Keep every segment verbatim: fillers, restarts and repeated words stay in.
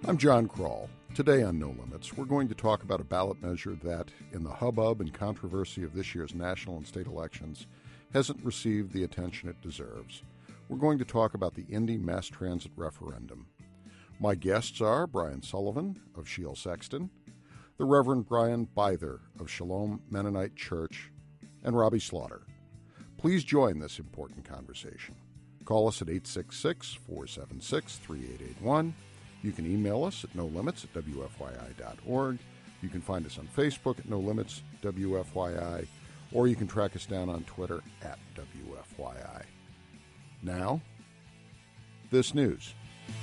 I'm John Kroll. Today on No Limits, we're going to talk about a ballot measure that, in the hubbub and controversy of this year's national and state elections, hasn't received the attention it deserves. We're going to talk about the Indy Mass Transit referendum. My guests are Brian Sullivan of Shiel Sexton, the Reverend Brian Beither of Shalom Mennonite Church, and Robbie Slaughter. Please join this important conversation. Call us at eight six six, four seven six, three eight eight one. You can email us at no limits at w f y i dot org. You can find us on Facebook at No Limits W F Y I, or you can track us down on Twitter at W F Y I. Now, this news.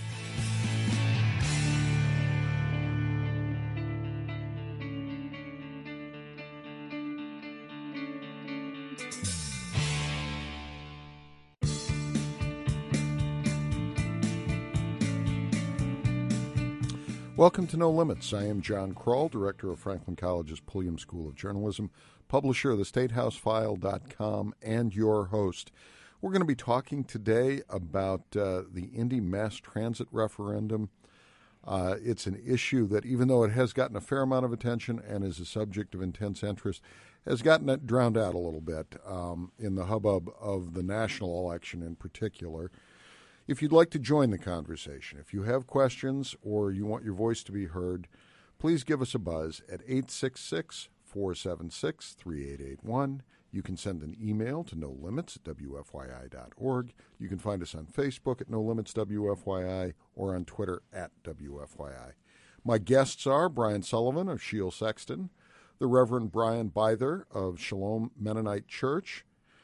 Welcome to No Limits. I am John Kroll, director of Franklin College's Pulliam School of Journalism, publisher of the state house file dot com, and your host. We're going to be talking today about uh, the Indy Mass Transit referendum. Uh, it's an issue that, even though it has gotten a fair amount of attention and is a subject of intense interest, has gotten it drowned out a little bit um, in the hubbub of the national election in particular. If you'd like to join the conversation, if you have questions or you want your voice to be heard, please give us a buzz at eight six six, four seven six, three eight eight one. You can send an email to no limits at w f y i dot org. You can find us on Facebook at No Limits W F Y I or on Twitter at W F Y I. My guests are Brian Sullivan of Shiel Sexton, the Reverend Brian Beither of Shalom Mennonite Church,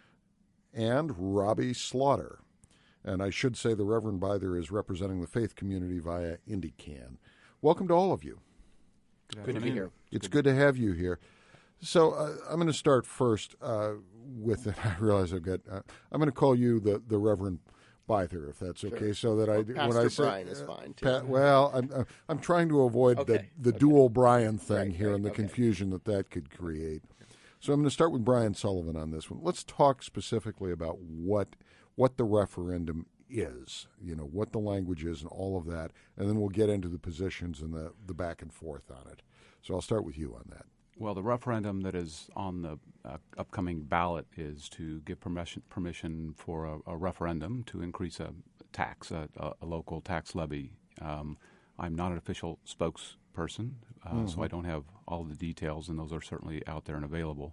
and Robbie Slaughter. And I should say the Reverend Beither is representing the faith community via IndyCan. Welcome to all of you. Good, good to be here. It's good, good to have you here. So uh, I'm going to start first uh, with, I realize I've got, uh, I'm going to call you the, the Reverend Beither, if that's okay, sure. so that well, I, Pastor when I say, Brian is fine too. Pa- well, I'm uh, I'm trying to avoid okay. the, the okay. dual Brian thing right, here right, and the okay. confusion that that could create. So I'm going to start with Brian Sullivan on this one. Let's talk specifically about what what the referendum is, you know, what the language is and all of that, and then we'll get into the positions and the, the back and forth on it. So I'll start with you on that. Well, the referendum that is on the uh, upcoming ballot is to give permission permission for a, a referendum to increase a tax, a, a, a local tax levy. Um, I'm not an official spokesperson, uh, mm-hmm. so I don't have all the details, and those are certainly out there and available.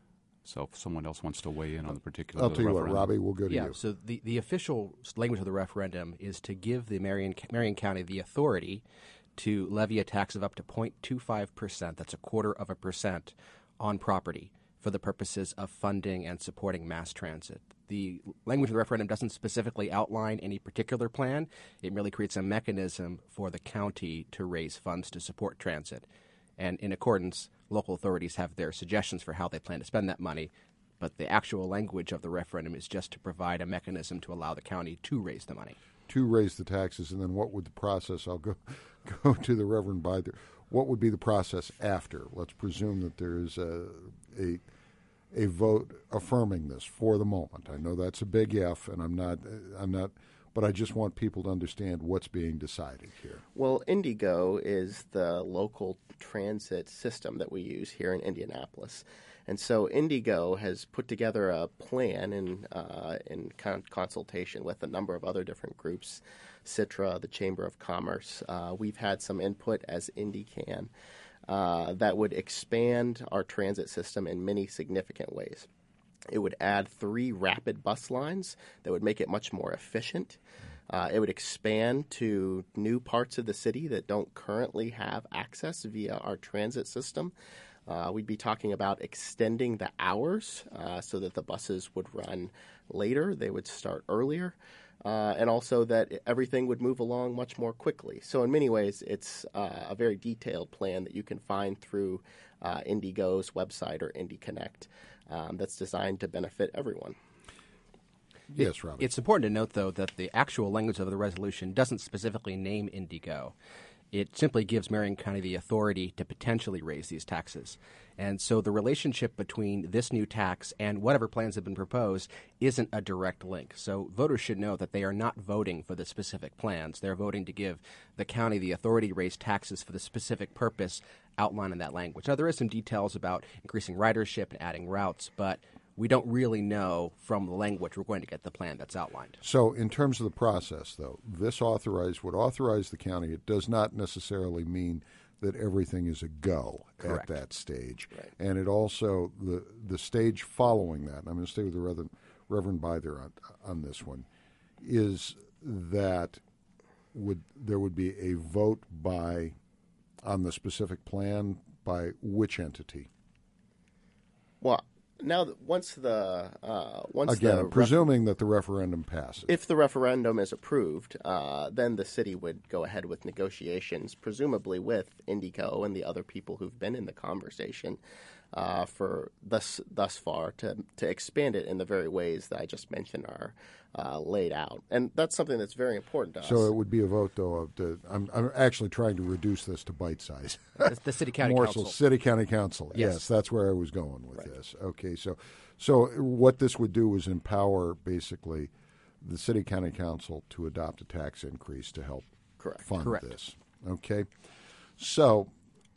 So if someone else wants to weigh in on the particulars I'll of the tell you referendum. what, Robbie, we'll go to yeah, you. Yeah, so the, the official language of the referendum is to give the Marion, Marion County the authority to levy a tax of up to zero point two five percent, that's a quarter of a percent, on property for the purposes of funding and supporting mass transit. The language of the referendum doesn't specifically outline any particular plan. It merely creates a mechanism for the county to raise funds to support transit. And in accordance, local authorities have their suggestions for how they plan to spend that money, but the actual language of the referendum is just to provide a mechanism to allow the county to raise the money. To raise the taxes, and then what would the process, I'll go go to the Reverend Beither, what would be the process after? Let's presume that there is a, a a vote affirming this for the moment. I know that's a big if, and I'm not, I'm not, but I just want people to understand what's being decided here. Well, Indigo is the local transit system that we use here in Indianapolis. And so Indigo has put together a plan in uh, in con- consultation with a number of other different groups, Citra, the Chamber of Commerce. Uh, we've had some input as IndyCan uh, that would expand our transit system in many significant ways. It would add three rapid bus lines that would make it much more efficient. Uh, it would expand to new parts of the city that don't currently have access via our transit system. Uh, we'd be talking about extending the hours uh, so that the buses would run later, they would start earlier, uh, and also that everything would move along much more quickly. So in many ways, it's uh, a very detailed plan that you can find through uh, Indigo's website or IndyConnect um, that's designed to benefit everyone. Yes, Robbie. It's important to note, though, that the actual language of the resolution doesn't specifically name Indigo. It simply gives Marion County the authority to potentially raise these taxes. And so the relationship between this new tax and whatever plans have been proposed isn't a direct link. So voters should know that they are not voting for the specific plans. They're voting to give the county the authority to raise taxes for the specific purpose outlined in that language. Now, there is some details about increasing ridership and adding routes, but we don't really know from the language we're going to get the plan that's outlined. So in terms of the process, though, this authorized would authorize the county. It does not necessarily mean that everything is a go Correct. at that stage. Right. And it also, the the stage following that, and I'm going to stay with the Reverend, Reverend Byther on, on this one, is that would there would be a vote by, on the specific plan, by which entity? Well, now that once the uh, once Again, the presuming that the referendum passes. if the referendum is approved, uh, then the city would go ahead with negotiations, presumably with Indigo and the other people who've been in the conversation uh, for thus thus far to to expand it in the very ways that I just mentioned are uh, laid out, and that's something that's very important to us. So it would be a vote, though, of the, I'm, I'm actually trying to reduce this to bite size. The, the city county Morsel, council. City County Council. Yes. Yes, that's where I was going with Right. this. Okay, so so what this would do is empower basically the City County Council to adopt a tax increase to help Correct. fund Correct. this. Okay, so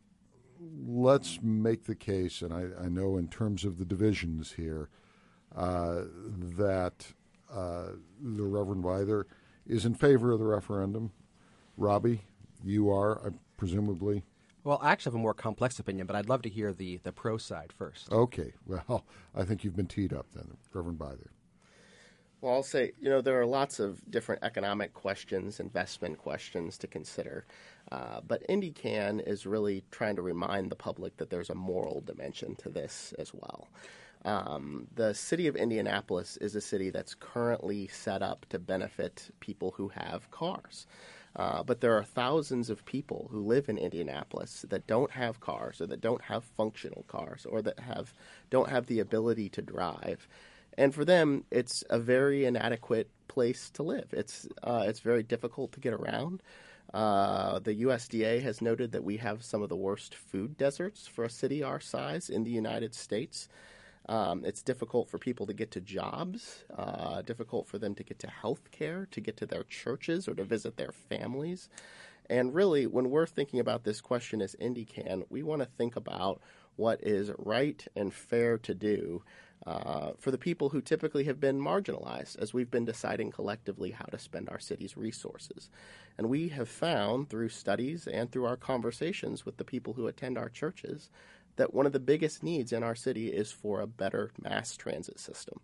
let's make the case, and I, I know in terms of the divisions here uh, that uh, the Reverend Byther is in favor of the referendum. Robbie, you are, uh, presumably. Well, I actually have a more complex opinion, but I'd love to hear the, the pro side first. Okay, well, I think you've been teed up then, Reverend Byther. Well, I'll say, you know, there are lots of different economic questions, investment questions to consider. Uh, but IndyCan is really trying to remind the public that there's a moral dimension to this as well. Um, the city of Indianapolis is a city that's currently set up to benefit people who have cars. Uh, but there are thousands of people who live in Indianapolis that don't have cars or that don't have functional cars or that have don't have the ability to drive. And for them, it's a very inadequate place to live. It's uh, it's very difficult to get around. Uh, the U S D A has noted that we have some of the worst food deserts for a city our size in the United States. Um, it's difficult for people to get to jobs, uh, difficult for them to get to health care, to get to their churches or to visit their families. And really, when we're thinking about this question as IndyCan, we want to think about what is right and fair to do uh, for the people who typically have been marginalized as we've been deciding collectively how to spend our city's resources. And we have found through studies and through our conversations with the people who attend our churches that one of the biggest needs in our city is for a better mass transit system.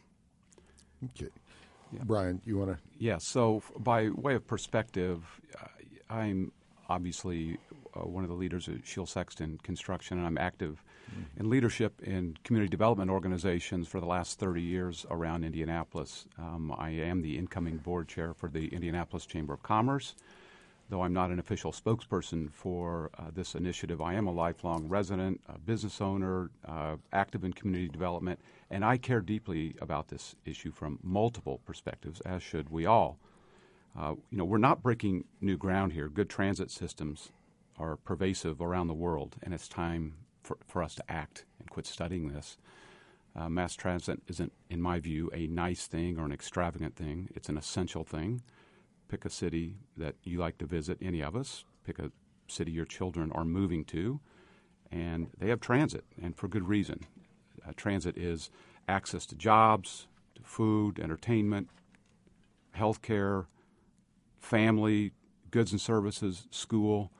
Okay. Yeah. Brian, you want to? Yeah, so f- by way of perspective, uh, I'm obviously uh, one of the leaders of Shield Sexton Construction, and I'm active mm-hmm. in leadership in community development organizations for the last thirty years around Indianapolis. Um, I am the incoming board chair for the Indianapolis Chamber of Commerce. Though I'm not an official spokesperson for uh, this initiative, I am a lifelong resident, a business owner, uh, active in community development, and I care deeply about this issue from multiple perspectives, as should we all. Uh, you know, we're not breaking new ground here. Good transit systems are pervasive around the world, and it's time for, for us to act and quit studying this. Uh, mass transit isn't, in my view, a nice thing or an extravagant thing. It's an essential thing. Pick a city that you like to visit, any of us. Pick a city your children are moving to, and they have transit, and for good reason. Uh, transit is access to jobs, to food, entertainment, health care, family, goods and services, school.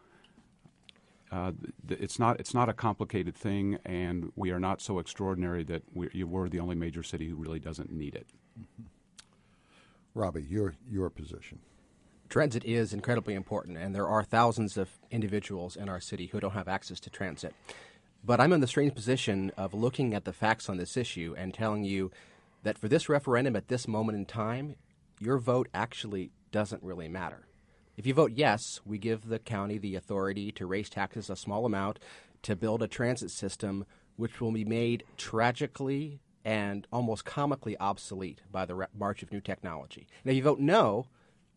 Uh, th- it's not it's not a complicated thing, and we are not so extraordinary that we're, we're the only major city who really doesn't need it. Mm-hmm. Robbie, your your position. Transit is incredibly important, and there are thousands of individuals in our city who don't have access to transit. But I'm in the strange position of looking at the facts on this issue and telling you that for this referendum at this moment in time, your vote actually doesn't really matter. If you vote yes, we give the county the authority to raise taxes a small amount to build a transit system which will be made tragically and almost comically obsolete by the re- march of new technology. And if you vote no,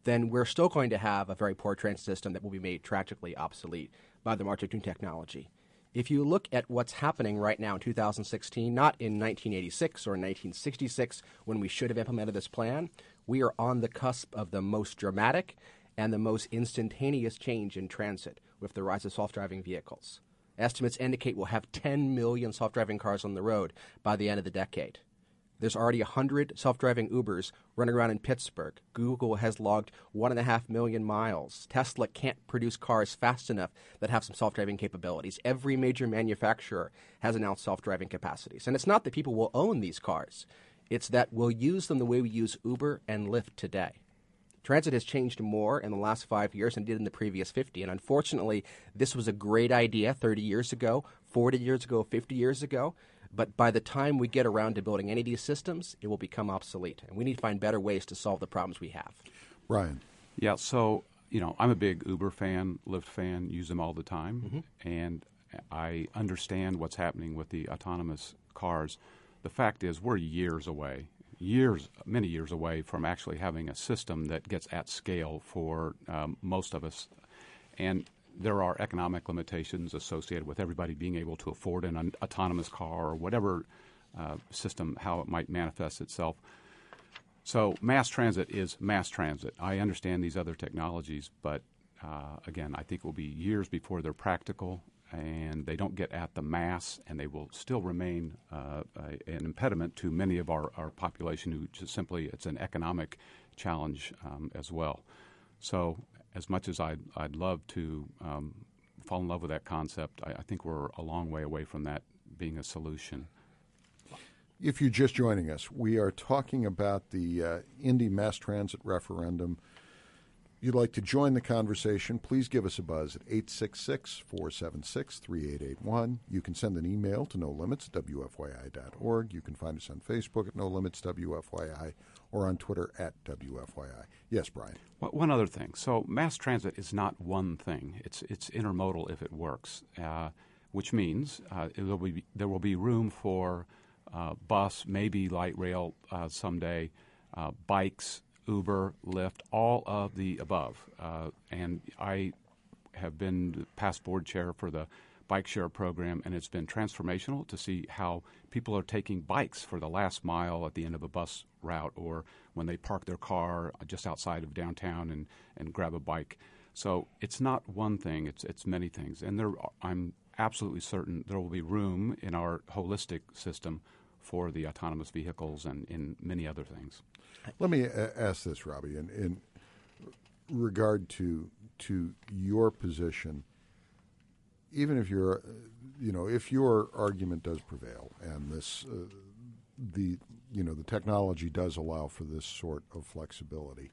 then we're still going to have a very poor transit system that will be made tragically obsolete by the march of new technology. If you look at what's happening right now in two thousand sixteen, not in nineteen eighty-six or nineteen sixty-six when we should have implemented this plan, we are on the cusp of the most dramatic and the most instantaneous change in transit with the rise of self-driving vehicles. Estimates indicate we'll have ten million self-driving cars on the road by the end of the decade. There's already one hundred self-driving Ubers running around in Pittsburgh. Google has logged one point five million miles. Tesla can't produce cars fast enough that have some self-driving capabilities. Every major manufacturer has announced self-driving capacities. And it's not that people will own these cars. It's that we'll use them the way we use Uber and Lyft today. Transit has changed more in the last five years than it did in the previous fifty. And unfortunately, this was a great idea thirty years ago, forty years ago, fifty years ago. But by the time we get around to building any of these systems, it will become obsolete. And we need to find better ways to solve the problems we have. Ryan. Yeah, so, you know, I'm a big Uber fan, Lyft fan, use them all the time. Mm-hmm. And I understand what's happening with the autonomous cars. The fact is we're years away, years, many years away from actually having a system that gets at scale for um, most of us. And there are economic limitations associated with everybody being able to afford an un- autonomous car or whatever uh, system, how it might manifest itself. So mass transit is mass transit. I understand these other technologies, but uh, again, I think it will be years before they're practical, and they don't get at the mass, and they will still remain uh, a, an impediment to many of our, our population who just simply, it's an economic challenge um, as well. So as much as I'd, I'd love to um, fall in love with that concept, I, I think we're a long way away from that being a solution. If you're just joining us, we are talking about the uh, Indy Mass Transit referendum. If you'd like to join the conversation, please give us a buzz at eight six six, four seven six, three eight eight one. You can send an email to no limits at w f y i dot org. You can find us on Facebook at no limits w f y i or on Twitter at w f y i. Yes, Brian. Well, one other thing. So mass transit is not one thing. It's it's intermodal if it works, uh, which means uh, it will be, there will be room for uh, bus, maybe light rail uh, someday, uh, bikes, Uber, Lyft, all of the above. Uh, and I have been past board chair for the bike share program, and it's been transformational to see how people are taking bikes for the last mile at the end of a bus route, or when they park their car just outside of downtown and, and grab a bike. So it's not one thing, it's it's many things. And there, I'm absolutely certain there will be room in our holistic system for the autonomous vehicles and in many other things. Let me uh, ask this, Robbie, in, in regard to to your position. Even if you're, uh, you know, if your argument does prevail, and this, uh, the, you know, the technology does allow for this sort of flexibility,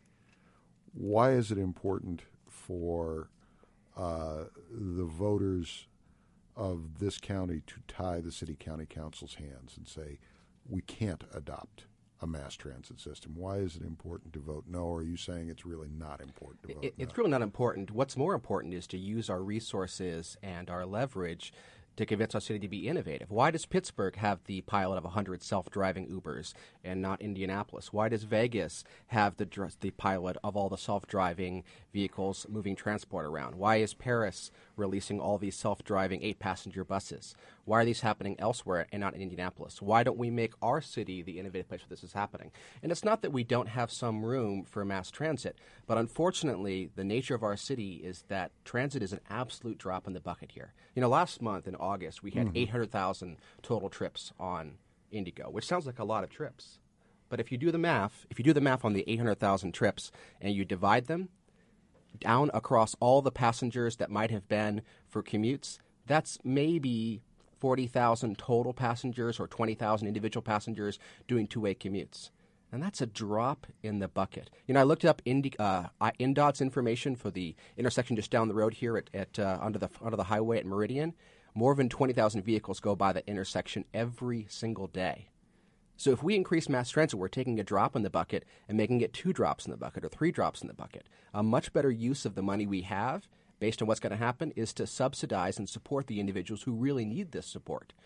why is it important for uh, the voters of this county to tie the city county council's hands and say, we can't adopt a mass transit system? Why is it important to vote no? Or are you saying it's really not important to vote it, no? It's really not important. What's more important is to use our resources and our leverage to convince our city to be innovative. Why does Pittsburgh have the pilot of one hundred self-driving Ubers and not Indianapolis? Why does Vegas have the the pilot of all the self-driving vehicles moving transport around? Why is Paris releasing all these self-driving eight-passenger buses? Why are these happening elsewhere and not in Indianapolis? Why don't we make our city the innovative place where this is happening? And it's not that we don't have some room for mass transit, but unfortunately, the nature of our city is that transit is an absolute drop in the bucket here. You know, last month in August, we had mm-hmm. eight hundred thousand total trips on Indigo, which sounds like a lot of trips. But if you do the math, if you do the math on the eight hundred thousand trips and you divide them down across all the passengers that might have been for commutes, that's maybe forty thousand total passengers or twenty thousand individual passengers doing two-way commutes. And that's a drop in the bucket. You know, I looked up Indi- uh, I N D O T's information for the intersection just down the road here at, at uh, under the under the highway at Meridian. More than twenty thousand vehicles go by that intersection every single day. So if we increase mass transit, we're taking a drop in the bucket and making it two drops in the bucket or three drops in the bucket. A much better use of the money we have, based on what's going to happen, is to subsidize and support the individuals who really need this support.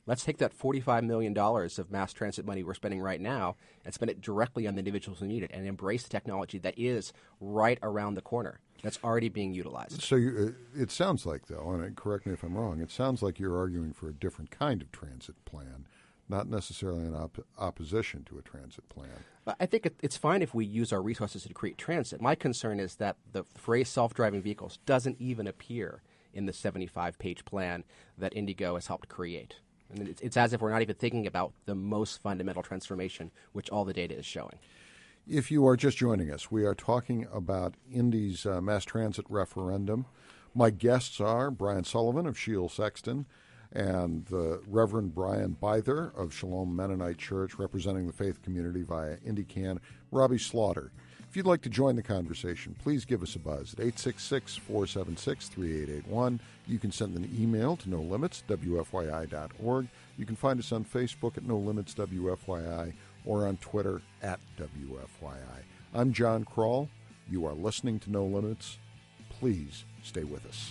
Let's take that forty-five million dollars of mass transit money we're spending right now and spend it directly on the individuals who need it and embrace the technology that is right around the corner. That's already being utilized. So you, uh, it sounds like, though, and correct me if I'm wrong, it sounds like you're arguing for a different kind of transit plan, not necessarily in op- opposition to a transit plan. I think it, it's fine if we use our resources to create transit. My concern is that the phrase self-driving vehicles doesn't even appear in the seventy-five page plan that Indigo has helped create. And it's, it's as if we're not even thinking about the most fundamental transformation, which all the data is showing. If you are just joining us, we are talking about Indy's uh, mass transit referendum. My guests are Brian Sullivan of Shield Sexton and the Reverend Brian Byther of Shalom Mennonite Church, representing the faith community via IndyCan, Robbie Slaughter. If you'd like to join the conversation, please give us a buzz at eight six six, four seven six, three eight eight one. You can send an email to no limits w f y i dot org. You can find us on Facebook at no limits w f y i or on Twitter at W F Y I. I'm John Kroll. You are listening to No Limits. Please stay with us.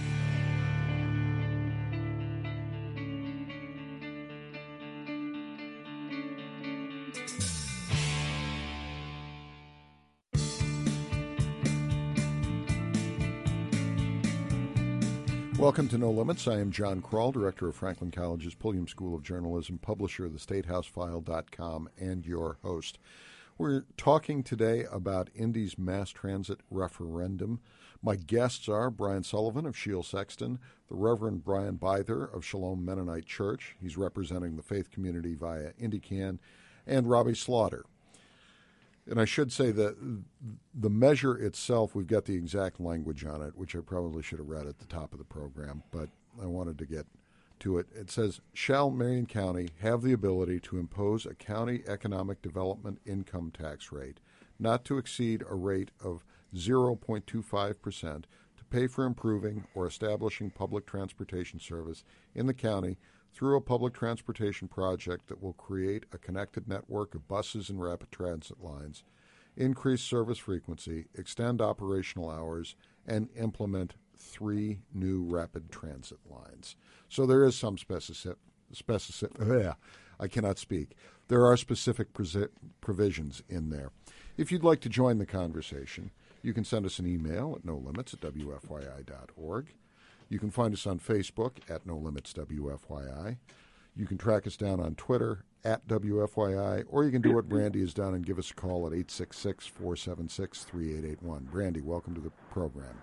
Welcome to No Limits. I am John Kroll, director of Franklin College's Pulliam School of Journalism, publisher of the state house file dot com, and your host. We're talking today about Indy's mass transit referendum. My guests are Brian Sullivan of Shield Sexton, the Reverend Brian Byther of Shalom Mennonite Church. He's representing the faith community via IndyCan, and Robbie Slaughter. And I should say that the measure itself, we've got the exact language on it, which I probably should have read at the top of the program, but I wanted to get to it. It says, shall Marion County have the ability to impose a county economic development income tax rate not to exceed a rate of zero point two five percent to pay for improving or establishing public transportation service in the county through a public transportation project that will create a connected network of buses and rapid transit lines, increase service frequency, extend operational hours, and implement three new rapid transit lines. So there is some specific, specific ugh, I cannot speak. There are specific presi- provisions in there. If you'd like to join the conversation, you can send us an email at no limits at w f y i dot org. You can find us on Facebook at No Limits W F Y I. You can track us down on Twitter at W F Y I, or you can do what Brandy has done and give us a call at eight six six, four seven six, three eight eight one. Brandy, welcome to the program.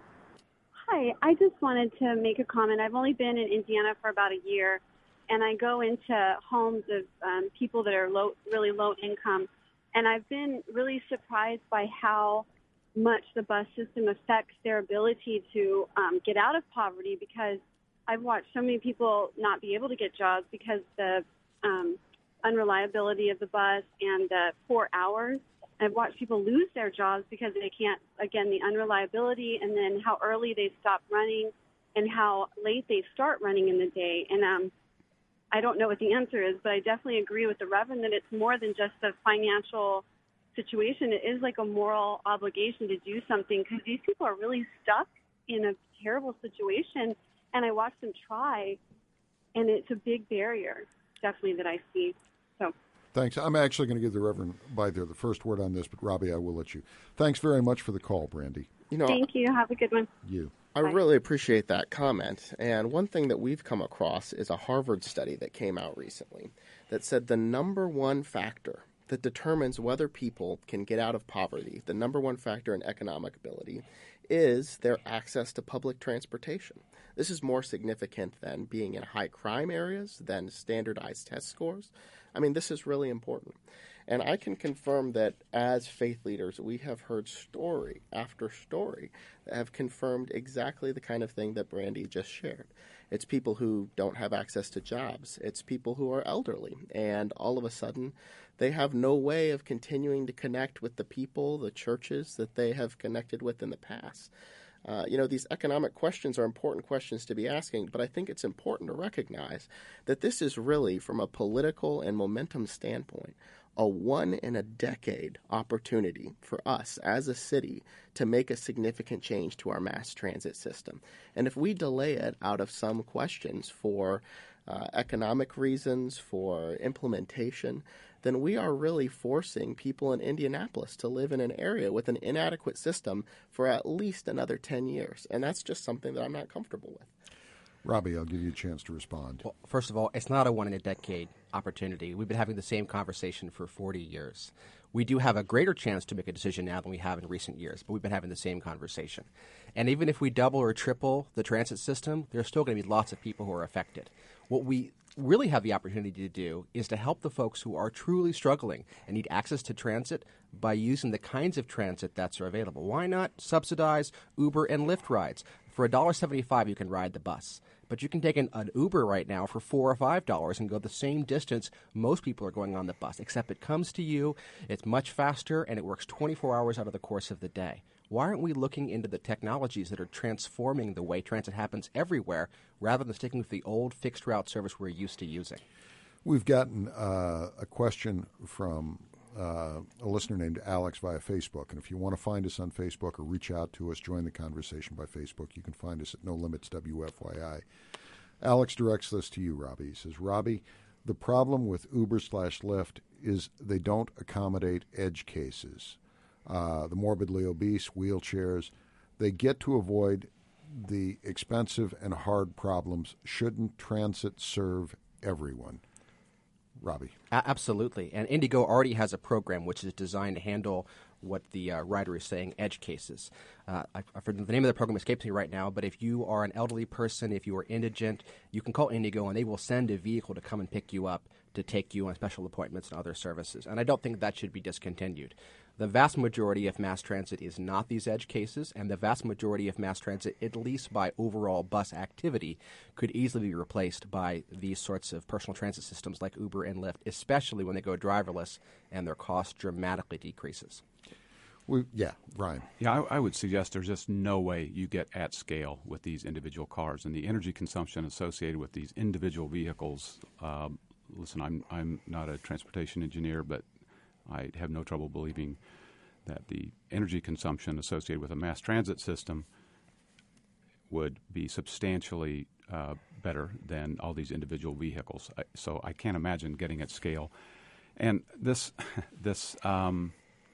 Hi, I just wanted to make a comment. I've only been in Indiana for about a year, and I go into homes of um, people that are low, really low income, and I've been really surprised by how much the bus system affects their ability to um, get out of poverty, because I've watched so many people not be able to get jobs because the um, unreliability of the bus and the poor hours. I've watched people lose their jobs because they can't, again, the unreliability, and then how early they stop running and how late they start running in the day. And um, I don't know what the answer is, but I definitely agree with the Reverend that it's more than just a financial situation. It is like a moral obligation to do something, because these people are really stuck in a terrible situation, and I watch them try, and it's a big barrier, definitely, that I see. So, thanks. I'm actually going to give the Reverend Byther the first word on this, but Robbie, I will let you. Thanks very much for the call, Brandy. You know, thank you. Have a good one. You. I Bye. really appreciate that comment. And one thing that we've come across is a Harvard study that came out recently that said the number one factor that determines whether people can get out of poverty, the number one factor in economic ability, is their access to public transportation. This is more significant than being in high crime areas, than standardized test scores. I mean, this is really important. And I can confirm that as faith leaders, we have heard story after story that have confirmed exactly the kind of thing that Brandy just shared. It's people who don't have access to jobs. It's people who are elderly, and all of a sudden they have no way of continuing to connect with the people, the churches that they have connected with in the past. Uh, you know, these economic questions are important questions to be asking, but I think it's important to recognize that this is really, from a political and momentum standpoint, a one-in-a-decade opportunity for us as a city to make a significant change to our mass transit system. And if we delay it out of some questions for uh, economic reasons, for implementation, then we are really forcing people in Indianapolis to live in an area with an inadequate system for at least another ten years. And that's just something that I'm not comfortable with. Robbie, I'll give you a chance to respond. Well, first of all, it's not a one-in-a-decade opportunity. We've been having the same conversation for forty years. We do have a greater chance to make a decision now than we have in recent years, but we've been having the same conversation. And even if we double or triple the transit system, there's still going to be lots of people who are affected. What we really have the opportunity to do is to help the folks who are truly struggling and need access to transit by using the kinds of transit that's available. Why not subsidize Uber and Lyft rides? For one dollar seventy-five, you can ride the bus. But you can take an, an Uber right now for four or five dollars and go the same distance most people are going on the bus, except it comes to you, it's much faster, and it works twenty-four hours out of the course of the day. Why aren't we looking into the technologies that are transforming the way transit happens everywhere rather than sticking with the old fixed route service we're used to using? We've gotten uh, a question from uh, a listener named Alex via Facebook. And if you want to find us on Facebook or reach out to us, join the conversation by Facebook, you can find us at No Limits W F Y I. Alex directs this to you, Robbie. He says, Robbie, the problem with Uber slash Lyft is they don't accommodate edge cases. Uh, the morbidly obese, wheelchairs, they get to avoid the expensive and hard problems. Shouldn't transit serve everyone? Robbie. A- absolutely. And Indigo already has a program which is designed to handle what the uh, writer is saying, edge cases. Uh, I, I, for the name of the program escapes me right now, but if you are an elderly person, if you are indigent, you can call Indigo and they will send a vehicle to come and pick you up to take you on special appointments and other services. And I don't think that should be discontinued. The vast majority of mass transit is not these edge cases, and the vast majority of mass transit, at least by overall bus activity, could easily be replaced by these sorts of personal transit systems like Uber and Lyft, especially when they go driverless and their cost dramatically decreases. We, yeah, Ryan. Yeah, I, I would suggest there's just no way you get at scale with these individual cars, and the energy consumption associated with these individual vehicles. Uh, listen, I'm I'm not a transportation engineer, but I have no trouble believing that the energy consumption associated with a mass transit system would be substantially uh, better than all these individual vehicles. I, so I can't imagine getting at scale. And this, this, um,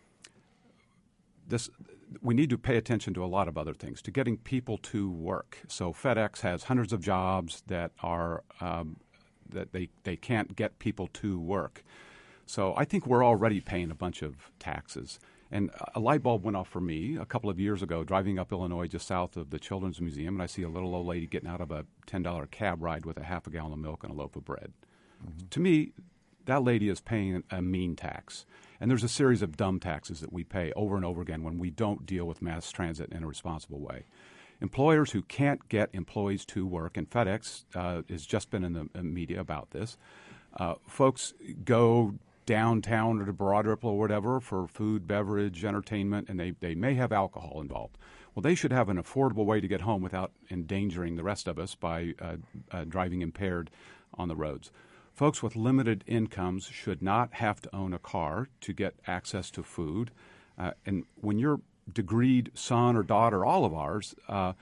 this, we need to pay attention to a lot of other things, to getting people to work. So FedEx has hundreds of jobs that are um, that they they can't get people to work. So I think we're already paying a bunch of taxes. And a light bulb went off for me a couple of years ago, driving up Illinois just south of the Children's Museum, and I see a little old lady getting out of a ten dollar cab ride with a half a gallon of milk and a loaf of bread. Mm-hmm. To me, that lady is paying a mean tax. And there's a series of dumb taxes that we pay over and over again when we don't deal with mass transit in a responsible way. Employers who can't get employees to work, and FedEx uh, has just been in the media about this, uh, folks go downtown or to Broad Ripple or whatever for food, beverage, entertainment, and they, they may have alcohol involved. Well, they should have an affordable way to get home without endangering the rest of us by uh, uh, driving impaired on the roads. Folks with limited incomes should not have to own a car to get access to food. Uh, and when your degreed son or daughter, all of ours, uh,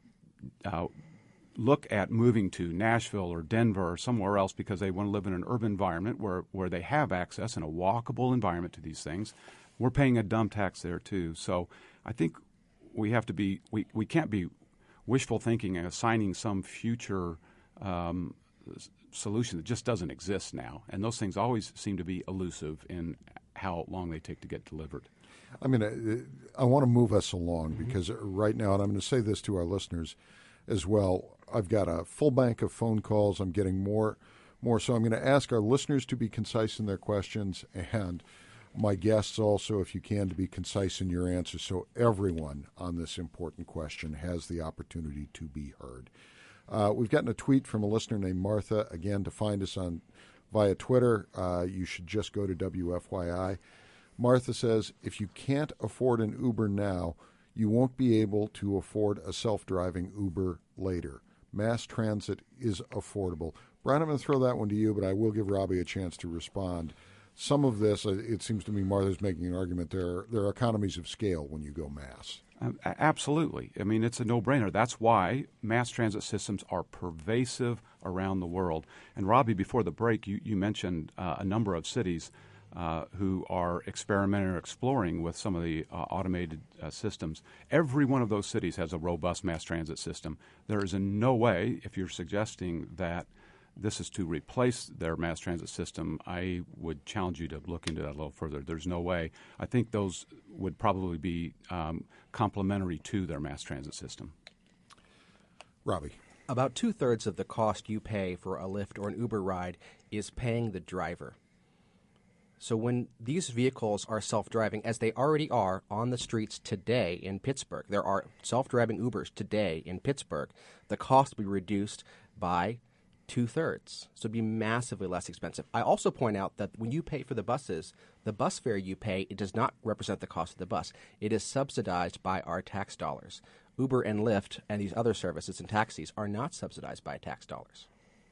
uh, look at moving to Nashville or Denver or somewhere else because they want to live in an urban environment where, where they have access in a walkable environment to these things, we're paying a dumb tax there too. So I think we have to be, we, we can't be wishful thinking and assigning some future um, solution that just doesn't exist now. And those things always seem to be elusive in how long they take to get delivered. I mean, I, I want to move us along mm-hmm. because right now, and I'm going to say this to our listeners as well, I've got a full bank of phone calls. I'm getting more, more. So I'm going to ask our listeners to be concise in their questions, and my guests also, if you can, to be concise in your answers, so everyone on this important question has the opportunity to be heard. Uh, we've gotten a tweet from a listener named Martha. Again, to find us on via Twitter, uh, you should just go to W F Y I. Martha says, if you can't afford an Uber now, you won't be able to afford a self-driving Uber later. Mass transit is affordable. Brian, I'm going to throw that one to you, but I will give Robbie a chance to respond. some of this, it seems to me Martha's making an argument, there, there are economies of scale when you go mass. Uh, absolutely. I mean, it's a no-brainer. That's why mass transit systems are pervasive around the world. And Robbie, before the break, you, you mentioned uh, a number of cities uh, who are experimenting or exploring with some of the uh, automated uh, systems. Every one of those cities has a robust mass transit system. There is in no way, if you're suggesting that this is to replace their mass transit system, I would challenge you to look into that a little further. There's no way. I think those would probably be um, complementary to their mass transit system. Robbie. About two-thirds of the cost you pay for a Lyft or an Uber ride is paying the driver. So when these vehicles are self-driving, as they already are on the streets today in Pittsburgh, there are self-driving Ubers today in Pittsburgh, the cost will be reduced by two-thirds. So it'd be massively less expensive. I also point out that when you pay for the buses, the bus fare you pay, it does not represent the cost of the bus. It is subsidized by our tax dollars. Uber and Lyft and these other services and taxis are not subsidized by tax dollars.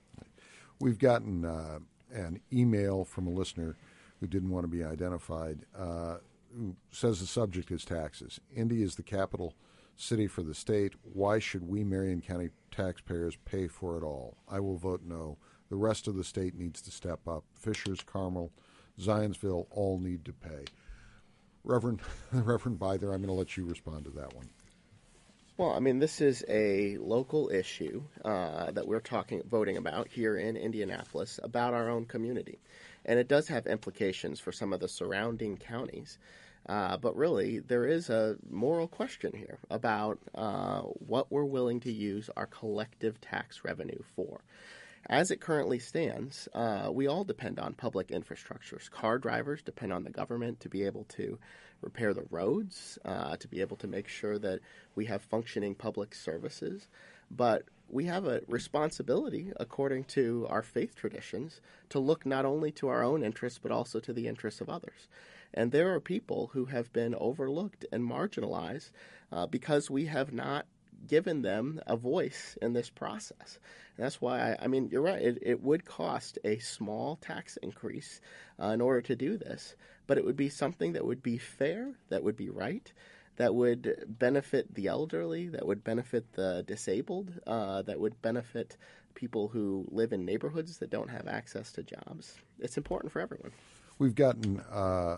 We've gotten uh, an email from a listener who didn't want to be identified, uh, who says the subject is taxes. Indy is the capital city for the state. Why should we, Marion County taxpayers, pay for it all? I will vote no. The rest of the state needs to step up. Fishers, Carmel, Zionsville all need to pay. Reverend Reverend Byther, I'm going to let you respond to that one. Well, I mean, this is a local issue uh, that we're talking, voting about here in Indianapolis about our own community. And it does have implications for some of the surrounding counties. Uh, but really, there is a moral question here about uh, what we're willing to use our collective tax revenue for. As it currently stands, uh, we all depend on public infrastructures. Car drivers depend on the government to be able to repair the roads, uh, to be able to make sure that we have functioning public services. But we have a responsibility, according to our faith traditions, to look not only to our own interests, but also to the interests of others. And there are people who have been overlooked and marginalized uh, because we have not given them a voice in this process. And that's why, I, I mean, you're right, it, it would cost a small tax increase uh, in order to do this, but it would be something that would be fair, that would be right, that would benefit the elderly, that would benefit the disabled, uh, that would benefit people who live in neighborhoods that don't have access to jobs. It's important for everyone. We've gotten uh,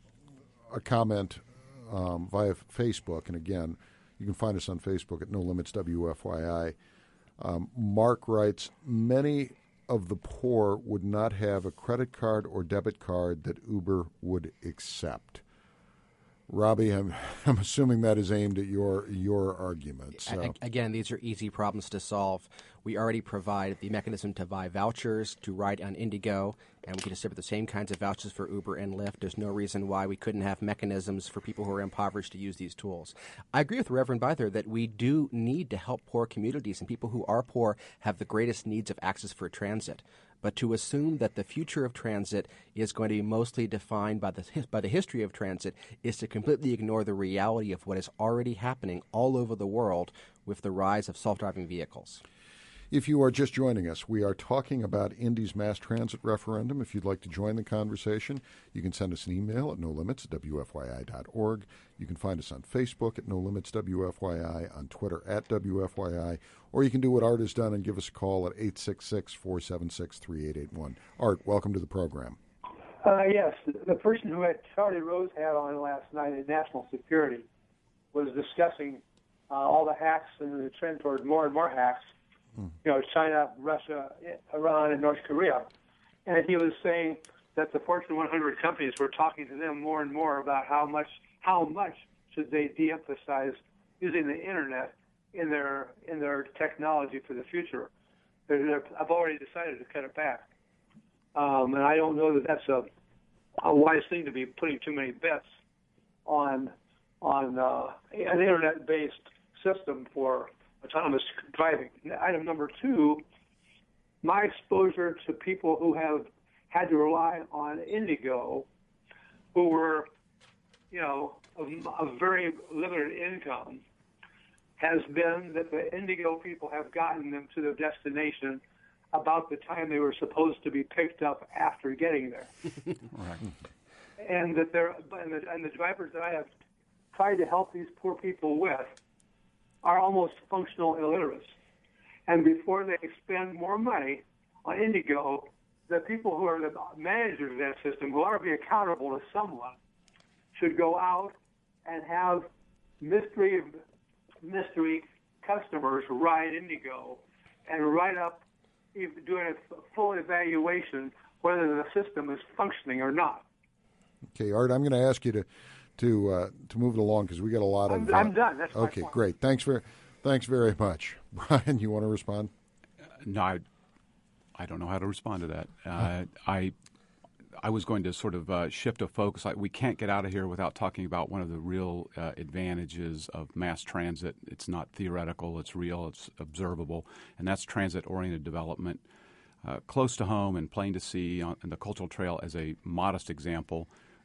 a comment um, via Facebook, and again, you can find us on Facebook at No Limits W F Y I. Um, Mark writes, many of the poor would not have a credit card or debit card that Uber would accept. Robbie, I'm, I'm assuming that is aimed at your your argument. So. Again, these are easy problems to solve. We already provide the mechanism to buy vouchers to ride on Indigo, and we can distribute the same kinds of vouchers for Uber and Lyft. There's no reason why we couldn't have mechanisms for people who are impoverished to use these tools. I agree with Reverend Byther that we do need to help poor communities, and people who are poor have the greatest needs of access for transit. But to assume that the future of transit is going to be mostly defined by the by the history of transit is to completely ignore the reality of what is already happening all over the world with the rise of self-driving vehicles. If you are just joining us, we are talking about Indy's mass transit referendum. If you'd like to join the conversation, you can send us an email at no limits at w f y i dot org. You can find us on Facebook at No Limits W F Y I, on Twitter at W F Y I, or you can do what Art has done and give us a call at eight six six, four seven six, three eight eight one. Art, welcome to the program. Uh, yes, the person who had Charlie Rose hat on last night in national security was discussing uh, all the hacks and the trend toward more and more hacks. You know, China, Russia, Iran, and North Korea. And he was saying that the Fortune one hundred companies were talking to them more and more about how much how much should they de-emphasize using the internet in their in their technology for the future. They're, they're, I've already decided to cut it back, um, and I don't know that that's a, a wise thing to be putting too many bets on on uh, an internet-based system for autonomous driving. Item number two, my exposure to people who have had to rely on Indigo, who were, you know, of, of very limited income, has been that the Indigo people have gotten them to their destination about the time they were supposed to be picked up after getting there. Right. And that they're and the, and the drivers that I have tried to help these poor people with are almost functional illiterates. And before they spend more money on Indigo, the people who are the managers of that system, who ought to be accountable to someone, should go out and have mystery mystery customers ride Indigo and write up, doing a full evaluation whether the system is functioning or not. Okay, Art, I'm going to ask you to to uh, to move it along because we got a lot I'm, of. Uh, I'm done. That's my okay, point. great. Thanks very, thanks very much, Brian. You want to respond? Uh, no, I, I don't know how to respond to that. Uh, I, I was going to sort of uh, shift a focus. I, we can't get out of here without talking about one of the real uh, advantages of mass transit. It's not theoretical; it's real. It's observable, and that's transit-oriented development, uh, close to home and plain to see on, on the Cultural Trail as a modest example.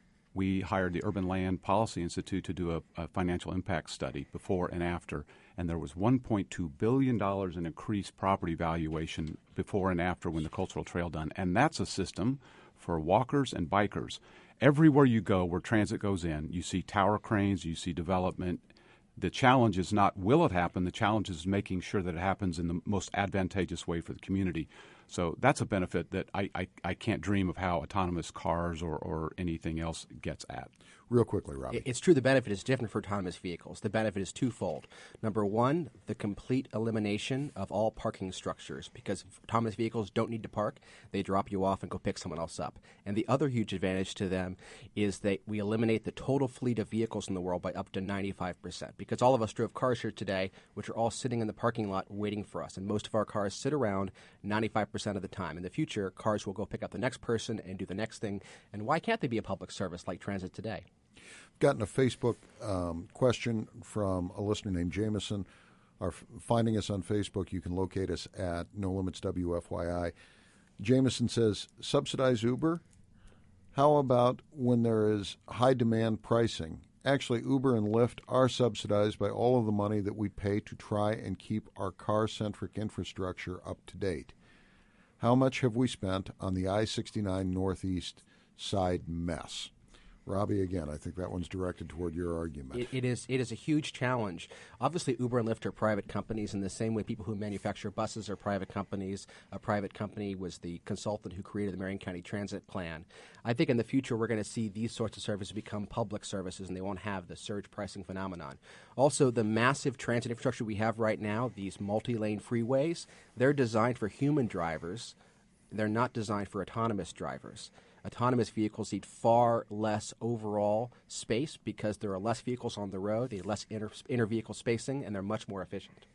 We hired the Urban Land Policy Institute to do a, a financial impact study before and after, and there was one point two billion dollars in increased property valuation before and after when the Cultural Trail done. And that's a system for walkers and bikers. Everywhere you go where transit goes in, you see tower cranes, you see development. The challenge is not will it happen, the challenge is making sure that it happens in the most advantageous way for the community. So that's a benefit that I, I, I can't dream of how autonomous cars or, or anything else gets at. Real quickly, Robbie. It's true the benefit is different for autonomous vehicles. The benefit is twofold. Number one, the complete elimination of all parking structures, because autonomous vehicles don't need to park. They drop you off and go pick someone else up. And the other huge advantage to them is that we eliminate the total fleet of vehicles in the world by up to ninety-five percent, because all of us drove cars here today, which are all sitting in the parking lot waiting for us. And most of our cars sit around ninety-five percent of the time. In the future, cars will go pick up the next person and do the next thing. And why can't they be a public service like transit today? Gotten a Facebook um, question from a listener named Jameson. Are f- finding us on Facebook. You can locate us at No Limits W F Y I. Jameson says, subsidize Uber? How about when there is high demand pricing? Actually, Uber and Lyft are subsidized by all of the money that we pay to try and keep our car-centric infrastructure up to date. How much have we spent on the I sixty-nine Northeast side mess? Robbie, again, I think that one's directed toward your argument. It, it is it is a huge challenge. Obviously, Uber and Lyft are private companies in the same way people who manufacture buses are private companies. A private company was the consultant who created the Marion County Transit Plan. I think in the future we're going to see these sorts of services become public services, and they won't have the surge pricing phenomenon. Also, the massive transit infrastructure we have right now, these multi-lane freeways, they're designed for human drivers. They're not designed for autonomous drivers. Autonomous vehicles need far less overall space because there are less vehicles on the road, they have less inter, inter-vehicle spacing, and they're much more efficient.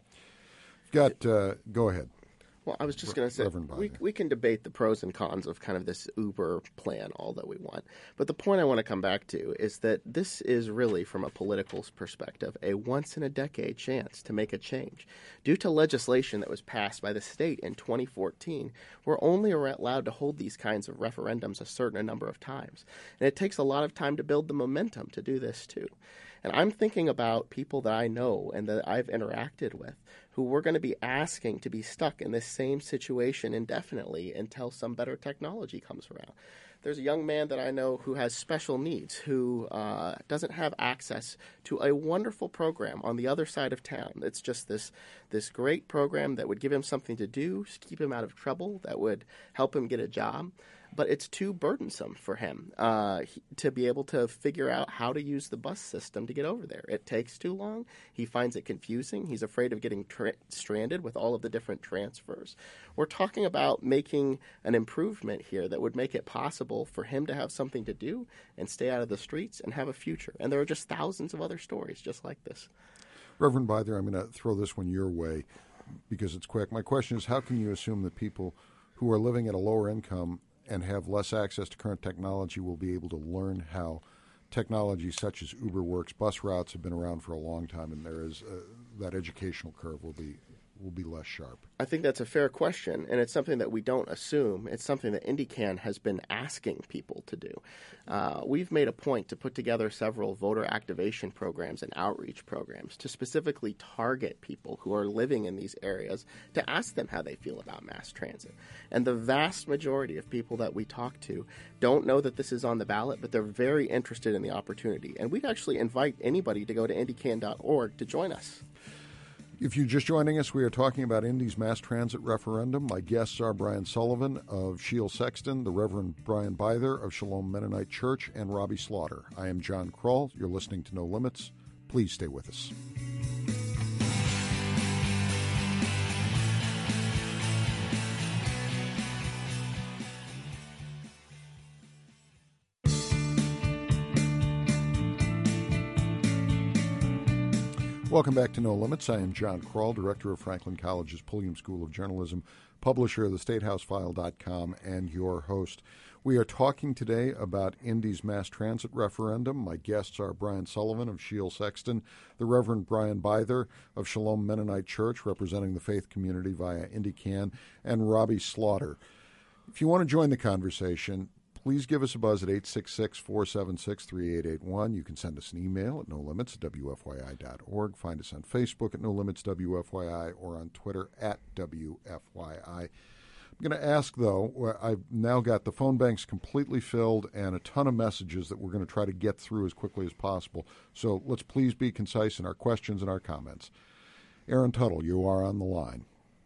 Got, uh, go ahead. Well, I was just going to say, we, we can debate the pros and cons of kind of this Uber plan all that we want. But the point I want to come back to is that this is really, from a political perspective, a once-in-a-decade chance to make a change. Due to legislation that was passed by the state in twenty fourteen, we're only allowed to hold these kinds of referendums a certain number of times. And it takes a lot of time to build the momentum to do this, too. And I'm thinking about people that I know and that I've interacted with who we're going to be asking to be stuck in this same situation indefinitely until some better technology comes around. There's a young man that I know who has special needs, who uh, doesn't have access to a wonderful program on the other side of town. It's just this this great program that would give him something to do, keep him out of trouble, that would help him get a job. But it's too burdensome for him uh, he, to be able to figure out how to use the bus system to get over there. It takes too long. He finds it confusing. He's afraid of getting tra- stranded with all of the different transfers. We're talking about making an improvement here that would make it possible for him to have something to do and stay out of the streets and have a future. And there are just thousands of other stories just like this. Reverend Byther, I'm going to throw this one your way because it's quick. My question is, how can you assume that people who are living at a lower income and have less access to current technology will be able to learn how technology such as Uber works? Bus routes have been around for a long time, and there is uh, that educational curve will be will be less sharp? I think that's a fair question, and it's something that we don't assume. It's something that IndyCan has been asking people to do. Uh, we've made a point to put together several voter activation programs and outreach programs to specifically target people who are living in these areas to ask them how they feel about mass transit. And the vast majority of people that we talk to don't know that this is on the ballot, but they're very interested in the opportunity. And we'd actually invite anybody to go to indy can dot org to join us. If you're just joining us, we are talking about Indy's mass transit referendum. My guests are Brian Sullivan of Shield Sexton, the Reverend Brian Beither of Shalom Mennonite Church, and Robbie Slaughter. I am John Kroll. You're listening to No Limits. Please stay with us. Welcome back to No Limits. I am John Kroll, director of Franklin College's Pulliam School of Journalism, publisher of the state house file dot com, and your host. We are talking today about Indy's mass transit referendum. My guests are Brian Sullivan of Shield Sexton, the Reverend Brian Beither of Shalom Mennonite Church, representing the faith community via IndyCan, and Robbie Slaughter. If you want to join the conversation, please give us a buzz at eight six six, four seven six, three eight eight one. You can send us an email at no limits at w f y i dot org. Find us on Facebook at No Limits W F Y I or on Twitter at W F Y I. I'm going to ask, though, I've now got the phone banks completely filled and a ton of messages that we're going to try to get through as quickly as possible. So let's please be concise in our questions and our comments. Aaron Tuttle, you are on the line.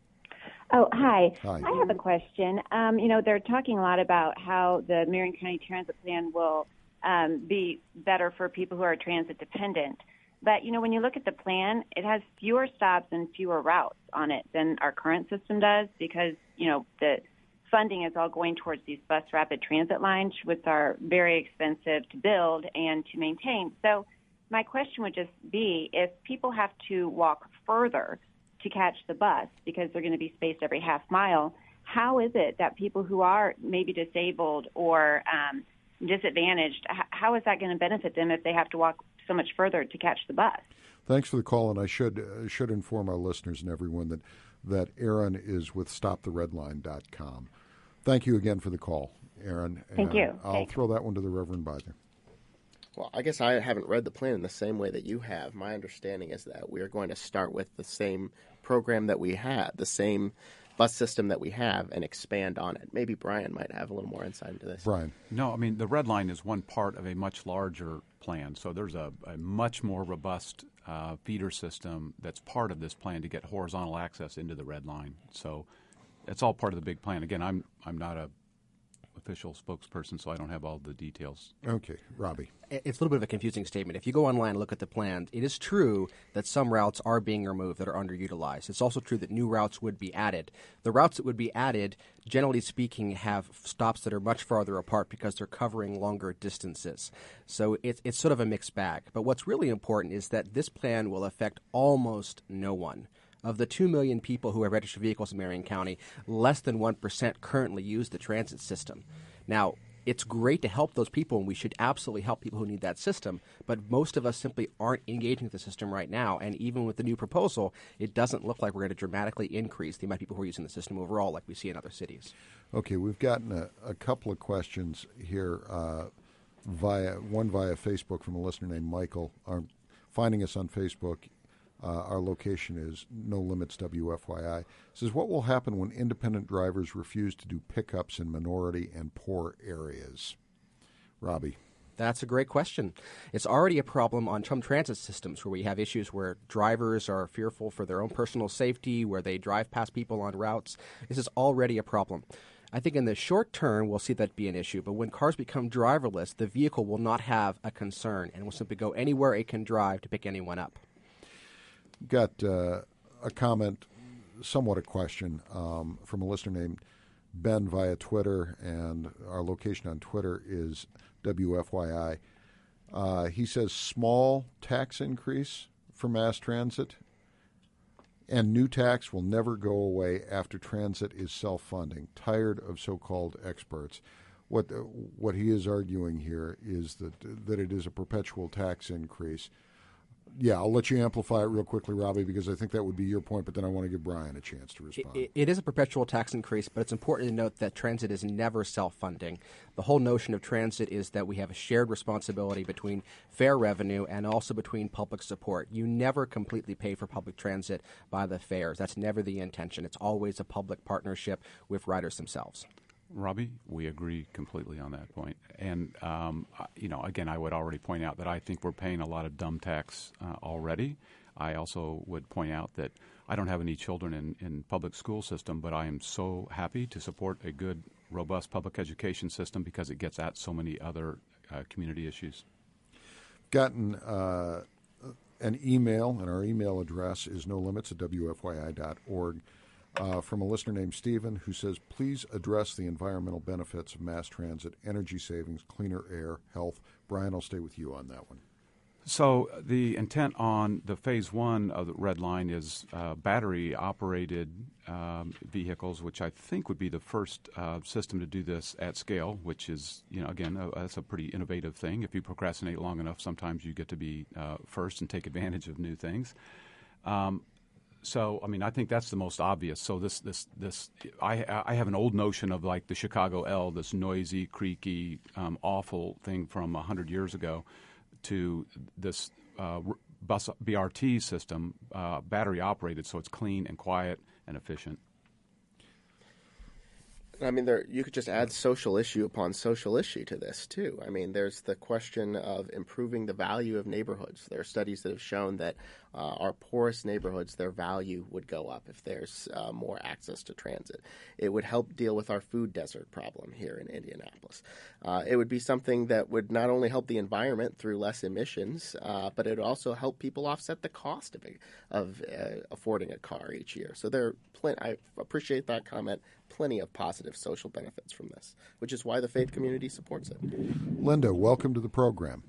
Oh, hi. Hi. I have a question. Um, you know, they're talking a lot about how the Marion County Transit Plan will um, be better for people who are transit dependent. But, you know, when you look at the plan, it has fewer stops and fewer routes on it than our current system does because, you know, the funding is all going towards these bus rapid transit lines, which are very expensive to build and to maintain. So my question would just be, if people have to walk further to catch the bus because they're going to be spaced every half mile, how is it that people who are maybe disabled or um, disadvantaged, how is that going to benefit them if they have to walk so much further to catch the bus? Thanks for the call, and I should uh, should inform our listeners and everyone that, that Aaron is with stop the red line dot com. Thank you again for the call, Aaron. Thank and you. I'll Thanks. throw that one to the Reverend Beither. Well, I guess I haven't read the plan in the same way that you have. My understanding is that we are going to start with the same program that we had, the same bus system that we have, and expand on it. Maybe Brian might have a little more insight into this. Brian. No, I mean, the Red Line is one part of a much larger plan. So there's a, a much more robust uh, feeder system that's part of this plan to get horizontal access into the Red Line. So it's all part of the big plan. Again, I'm I'm not a official spokesperson, so I don't have all the details. Okay, Robbie. It's a little bit of a confusing statement. If you go online and look at the plan, it is true that some routes are being removed that are underutilized. It's also true that new routes would be added. The routes that would be added, generally speaking, have stops that are much farther apart because they're covering longer distances. So it, it's sort of a mixed bag. But what's really important is that this plan will affect almost no one. Of the two million people who have registered vehicles in Marion County, less than one percent currently use the transit system. Now, it's great to help those people, and we should absolutely help people who need that system, but most of us simply aren't engaging with the system right now, and even with the new proposal, it doesn't look like we're going to dramatically increase the amount of people who are using the system overall like we see in other cities. Okay, we've gotten a, a couple of questions here, uh, via one via Facebook from a listener named Michael. Our, finding us on Facebook. Uh, our location is No Limits W F Y I. It says, what will happen when independent drivers refuse to do pickups in minority and poor areas? Robbie. That's a great question. It's already a problem on some transit systems where we have issues where drivers are fearful for their own personal safety, where they drive past people on routes. This is already a problem. I think in the short term, we'll see that be an issue. But when cars become driverless, the vehicle will not have a concern and will simply go anywhere it can drive to pick anyone up. Got uh, a comment, somewhat a question, um, from a listener named Ben via Twitter, and our location on Twitter is W F Y I. Uh, he says, small tax increase for mass transit, and new tax will never go away after transit is self-funding. Tired of so-called experts. What the, what he is arguing here is that that it is a perpetual tax increase. Yeah, I'll let you amplify it real quickly, Robbie, because I think that would be your point, but then I want to give Brian a chance to respond. It, it is a perpetual tax increase, but it's important to note that transit is never self-funding. The whole notion of transit is that we have a shared responsibility between fare revenue and also between public support. You never completely pay for public transit by the fares. That's never the intention. It's always a public partnership with riders themselves. Robbie, we agree completely on that point. And, um, you know, again, I would already point out that I think we're paying a lot of dumb tax uh, already. I also would point out that I don't have any children in, in public school system, but I am so happy to support a good, robust public education system because it gets at so many other uh, community issues. Gotten uh, an email, and our email address is no limits at w f y i dot org. Uh, from a listener named Stephen who says, please address the environmental benefits of mass transit, energy savings, cleaner air, health. Brian, I'll stay with you on that one. So the intent on the phase one of the Red Line is uh, battery-operated um, vehicles, which I think would be the first uh, system to do this at scale, which is, you know, again, uh, that's a pretty innovative thing. If you procrastinate long enough, sometimes you get to be uh, first and take advantage of new things. Um, So, I mean, I think that's the most obvious. So this, this, this, I, I have an old notion of like the Chicago L, this noisy, creaky, um, awful thing from a hundred years ago, to this uh, bus B R T system, uh, battery operated, so it's clean and quiet and efficient. I mean, there you could just add social issue upon social issue to this, too. I mean, there's the question of improving the value of neighborhoods. There are studies that have shown that uh, our poorest neighborhoods, their value would go up if there's uh, more access to transit. It would help deal with our food desert problem here in Indianapolis. Uh, it would be something that would not only help the environment through less emissions, uh, but it would also help people offset the cost of, it, of uh, affording a car each year. So there are plenty, I appreciate that comment. Plenty of positive social benefits from this, which is why the faith community supports it. Linda, welcome to the program.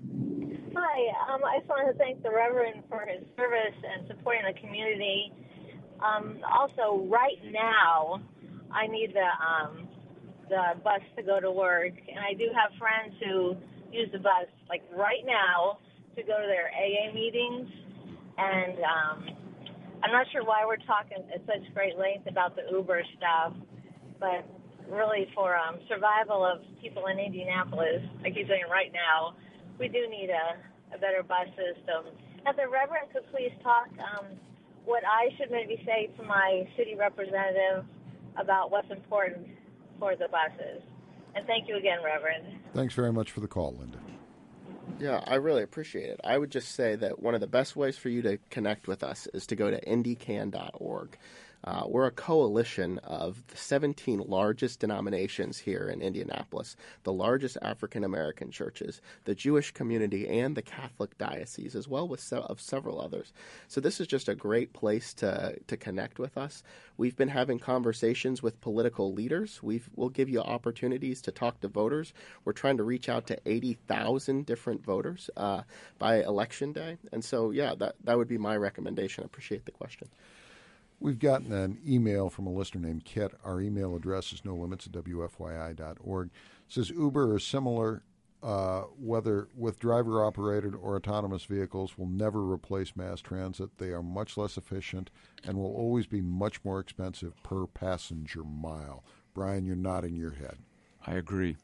Hi. Um, I just want to thank the Reverend for his service and supporting the community. Um, also, right now, I need the um, the bus to go to work, and I do have friends who use the bus, like right now, to go to their A A meetings, and um, I'm not sure why we're talking at such great length about the Uber stuff, but really for um, survival of people in Indianapolis, I keep saying right now, we do need a, a better bus system. If the Reverend could please talk um, what I should maybe say to my city representative about what's important for the buses. And thank you again, Reverend. Thanks very much for the call, Linda. Yeah, I really appreciate it. I would just say that one of the best ways for you to connect with us is to go to indy can dot org. Uh, we're a coalition of the seventeen largest denominations here in Indianapolis, the largest African-American churches, the Jewish community, and the Catholic diocese, as well as se- of several others. So this is just a great place to, to connect with us. We've been having conversations with political leaders. We've, we'll give you opportunities to talk to voters. We're trying to reach out to eighty thousand different voters uh, by Election Day. And so, yeah, that, that would be my recommendation. I appreciate the question. We've gotten an email from a listener named Kit. Our email address is no limits at w f y i dot org. It says Uber or similar, uh, whether with driver-operated or autonomous vehicles, will never replace mass transit. They are much less efficient and will always be much more expensive per passenger mile. Brian, you're nodding your head. I agree.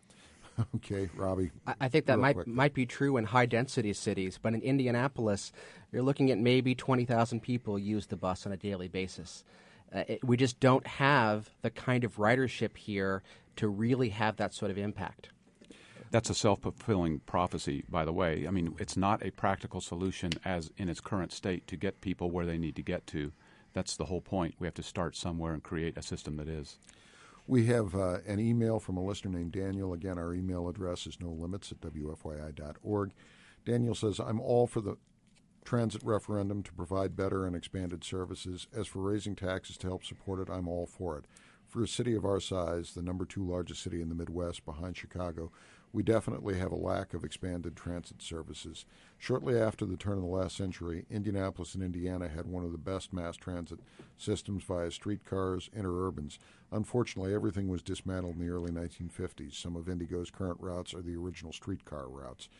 Okay, Robbie. I, I think that might quick. might be true in high-density cities, but in Indianapolis, you're looking at maybe twenty thousand people use the bus on a daily basis. Uh, it, we just don't have the kind of ridership here to really have that sort of impact. That's a self-fulfilling prophecy, by the way. I mean, it's not a practical solution as in its current state to get people where they need to get to. That's the whole point. We have to start somewhere and create a system that is. We have uh, an email from a listener named Daniel. Again, our email address is no limits at w f y i dot org. Daniel says, I'm all for the transit referendum to provide better and expanded services. As for raising taxes to help support it, I'm all for it. For a city of our size, the number two largest city in the Midwest behind Chicago, we definitely have a lack of expanded transit services. Shortly after the turn of the last century, Indianapolis and Indiana had one of the best mass transit systems via streetcars, interurbans. Unfortunately, everything was dismantled in the early nineteen fifties. Some of Indigo's current routes are the original streetcar routes.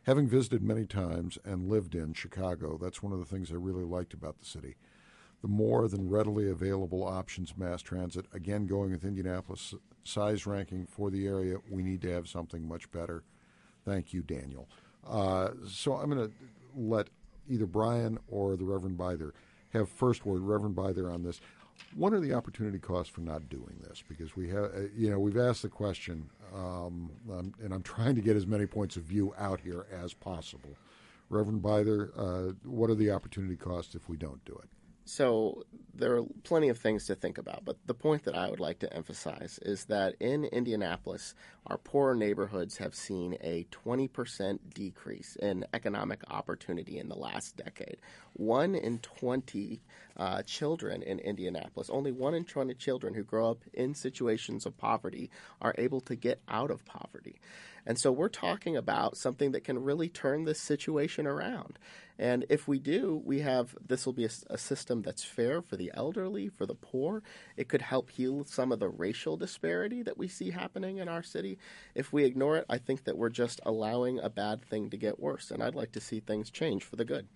Having visited many times and lived in Chicago, that's one of the things I really liked about the city. The more than readily available options mass transit, again going with Indianapolis size ranking for the area, we need to have something much better. Thank you, Daniel. Uh, so I'm going to let either Brian or the Reverend Byther have first word. Reverend Byther, on this. What are the opportunity costs for not doing this? Because we have, uh, you know, we've asked the question, um, um, and I'm trying to get as many points of view out here as possible. Reverend Byther, uh, what are the opportunity costs if we don't do it? So there are plenty of things to think about, but the point that I would like to emphasize is that in Indianapolis, our poorer neighborhoods have seen a twenty percent decrease in economic opportunity in the last decade. One in twenty uh, children in Indianapolis, only one in twenty children who grow up in situations of poverty are able to get out of poverty. And so we're talking about something that can really turn this situation around. And if we do, we have this will be a, a system that's fair for the elderly, for the poor. It could help heal some of the racial disparity that we see happening in our city. If we ignore it, I think that we're just allowing a bad thing to get worse. And I'd like to see things change for the good.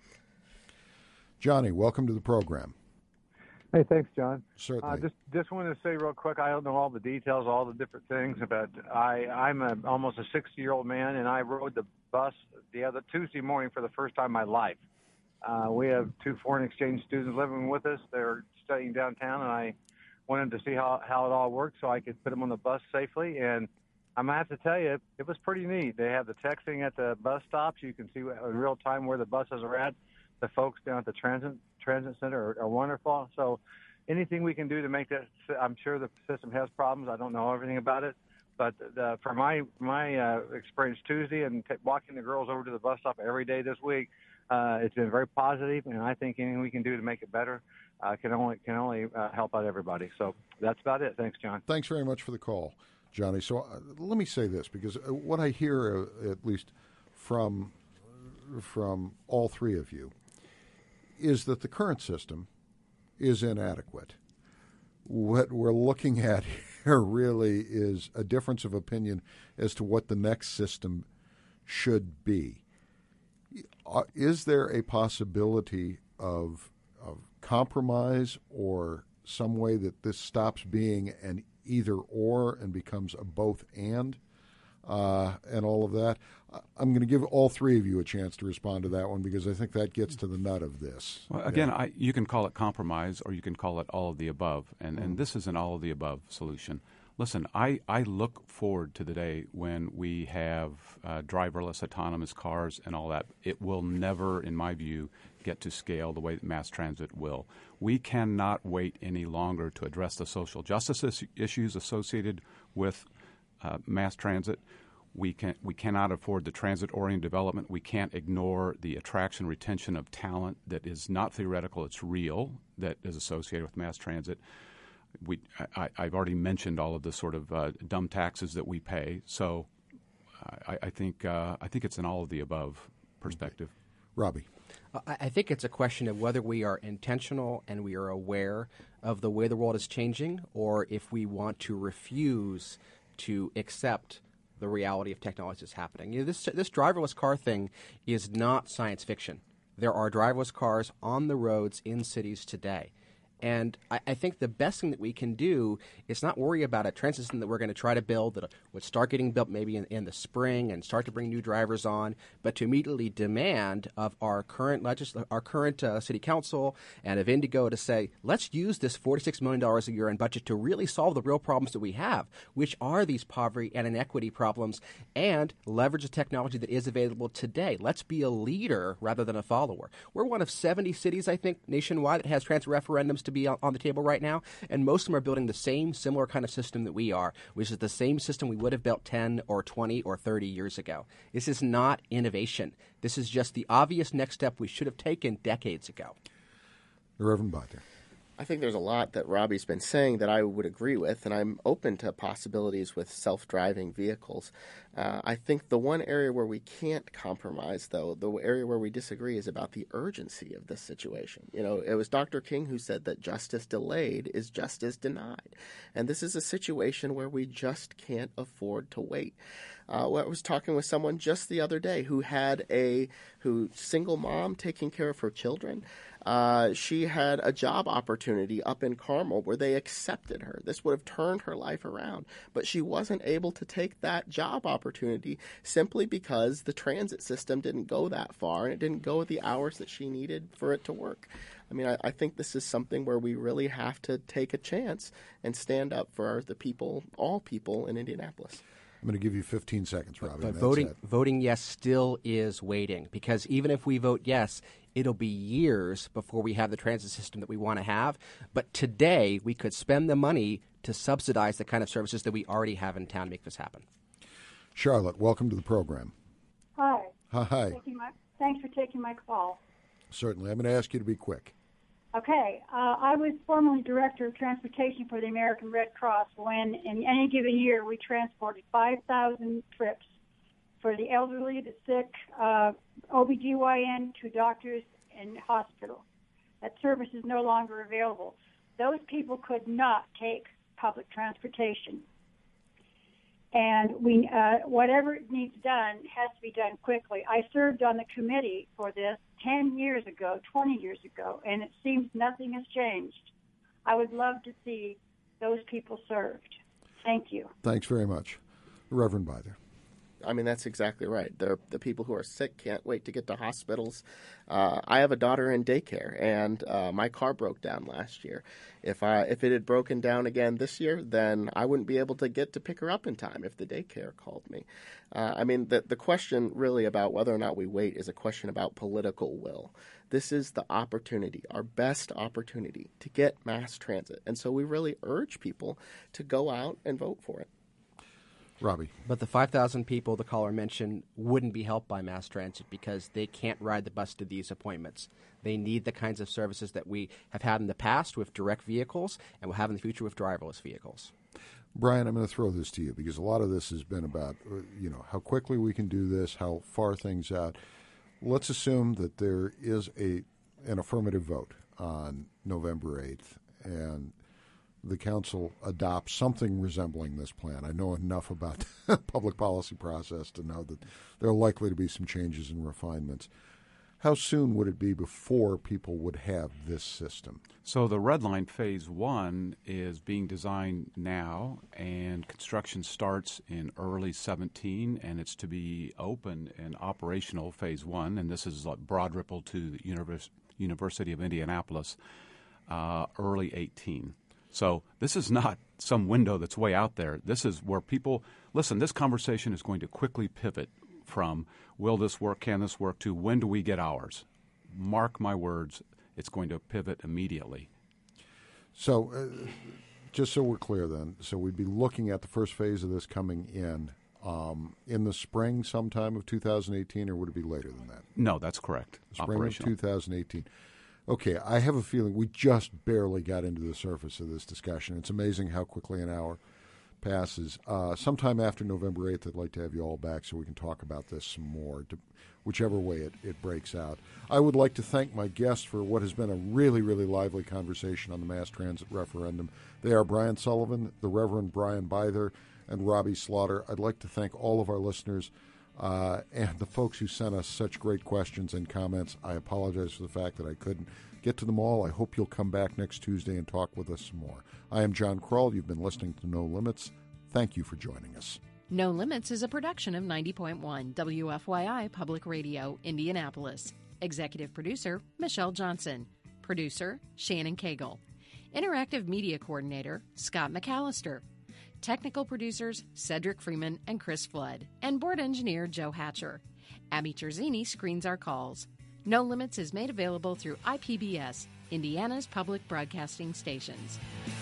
Johnny, welcome to the program. Hey, thanks, John. Certainly. Uh, just just wanted to say real quick, I don't know all the details, all the different things, but I, I'm a, almost a sixty-year-old man, and I rode the bus the other Tuesday morning for the first time in my life. Uh, we have two foreign exchange students living with us. They're studying downtown, and I wanted to see how, how it all worked so I could put them on the bus safely. And I'm going to have to tell you, it was pretty neat. They have the texting at the bus stops. You can see in real time where the buses are at. The folks down at the transit transit center are, are wonderful. So anything we can do to make that, I'm sure the system has problems. I don't know everything about it. But the, for my my uh, experience Tuesday and t- walking the girls over to the bus stop every day this week, uh, it's been very positive, and I think anything we can do to make it better uh, can only can only uh, help out everybody. So that's about it. Thanks, John. Thanks very much for the call, Johnny. So uh, let me say this, because uh, what I hear, uh, at least from from all three of you, is that the current system is inadequate. What we're looking at here really is a difference of opinion as to what the next system should be. Uh, is there a possibility of, of compromise or some way that this stops being an either or and becomes a both and? Uh, and all of that. I'm going to give all three of you a chance to respond to that one, because I think that gets to the nut of this. Well, again, yeah. I, you can call it compromise or you can call it all of the above, and, mm. and this is an all of the above solution. Listen, I, I look forward to the day when we have uh, driverless autonomous cars and all that. It will never, in my view, get to scale the way that mass transit will. We cannot wait any longer to address the social justice is- issues associated with Uh, mass transit. We can we cannot afford the transit-oriented development. We can't ignore the attraction, retention of talent that is not theoretical; it's real. That is associated with mass transit. We I, I've already mentioned all of the sort of uh, dumb taxes that we pay. So I, I think uh, I think it's an all of the above perspective. Robbie. I think it's a question of whether we are intentional and we are aware of the way the world is changing, or if we want to refuse to accept the reality of technology that's happening. You know, this this driverless car thing is not science fiction. There are driverless cars on the roads in cities today. And I, I think the best thing that we can do is not worry about a transit system that we're going to try to build that would start getting built maybe in, in the spring and start to bring new drivers on, but to immediately demand of our current legisl- our current uh, city council and of Indigo to say, let's use this forty-six million dollars a year in budget to really solve the real problems that we have, which are these poverty and inequity problems, and leverage the technology that is available today. Let's be a leader rather than a follower. We're one of seventy cities, I think, nationwide that has transit referendums to be on the table right now, and most of them are building the same similar kind of system that we are, which is the same system we would have built ten or twenty or thirty years ago. This is not innovation. This is just the obvious next step we should have taken decades ago. The Reverend Byther. I think there's a lot that Robbie's been saying that I would agree with, and I'm open to possibilities with self-driving vehicles. Uh, I think the one area where we can't compromise, though, the area where we disagree is about the urgency of this situation. You know, it was Doctor King who said that justice delayed is justice denied. And this is a situation where we just can't afford to wait. Uh, I was talking with someone just the other day who had a who single mom taking care of her children. Uh, she had a job opportunity up in Carmel where they accepted her. This would have turned her life around, but she wasn't able to take that job opportunity simply because the transit system didn't go that far and it didn't go the hours that she needed for it to work. I mean, I, I think this is something where we really have to take a chance and stand up for the people, all people in Indianapolis. I'm going to give you fifteen seconds, Robbie. But voting, voting yes still is waiting, because even if we vote yes, it'll be years before we have the transit system that we want to have. But today, we could spend the money to subsidize the kind of services that we already have in town to make this happen. Charlotte, welcome to the program. Hi. Hi. Taking my, thanks for taking my call. Certainly. I'm going to ask you to be quick. Okay. Uh, I was formerly Director of Transportation for the American Red Cross when, in any given year, we transported five thousand trips for the elderly, the sick, uh, O B G Y N, to doctors and hospitals. That service is no longer available. Those people could not take public transportation. And we, uh, whatever needs done has to be done quickly. I served on the committee for this ten years ago, twenty years ago, and it seems nothing has changed. I would love to see those people served. Thank you. Thanks very much. Reverend Byther. I mean, that's exactly right. The the people who are sick can't wait to get to hospitals. Uh, I have a daughter in daycare, and uh, my car broke down last year. If I if it had broken down again this year, then I wouldn't be able to get to pick her up in time if the daycare called me. Uh, I mean, the the question really about whether or not we wait is a question about political will. This is the opportunity, our best opportunity to get mass transit, and so we really urge people to go out and vote for it. Robbie. But the five thousand people the caller mentioned wouldn't be helped by mass transit because they can't ride the bus to these appointments. They need the kinds of services that we have had in the past with direct vehicles and will have in the future with driverless vehicles. Brian, I'm going to throw this to you because a lot of this has been about, you know, how quickly we can do this, how far things out. Let's assume that there is a an affirmative vote on November eighth, and the council adopts something resembling this plan. I know enough about the public policy process to know that there are likely to be some changes and refinements. How soon would it be before people would have this system? So the Red Line Phase one is being designed now, and construction starts in early seventeen, and it's to be open and operational Phase one, and this is like Broad Ripple to the Univers- University of Indianapolis, uh, early eighteen. So this is not some window that's way out there. This is where people, listen, this conversation is going to quickly pivot from will this work, can this work, to when do we get ours? Mark my words, it's going to pivot immediately. So uh, just so we're clear then, so we'd be looking at the first phase of this coming in um, in the spring sometime of two thousand eighteen, or would it be later than that? No, that's correct. Spring of two thousand eighteen. Okay, I have a feeling we just barely got into the surface of this discussion. It's amazing how quickly an hour passes. Uh, sometime after November eighth, I'd like to have you all back so we can talk about this some more, to, whichever way it, it breaks out. I would like to thank my guests for what has been a really, really lively conversation on the mass transit referendum. They are Brian Sullivan, the Reverend Brian Byther, and Robbie Slaughter. I'd like to thank all of our listeners Uh, and the folks who sent us such great questions and comments. I apologize for the fact that I couldn't get to them all. I hope you'll come back next Tuesday and talk with us some more. I am John Kroll. You've been listening to No Limits. Thank you for joining us. No Limits is a production of ninety point one W F Y I Public Radio, Indianapolis. Executive producer, Michelle Johnson. Producer, Shannon Cagle. Interactive Media Coordinator, Scott McAllister. Technical producers, Cedric Freeman and Chris Flood. And board engineer, Joe Hatcher. Abby Terzini screens our calls. No Limits is made available through I P B S, Indiana's public broadcasting stations.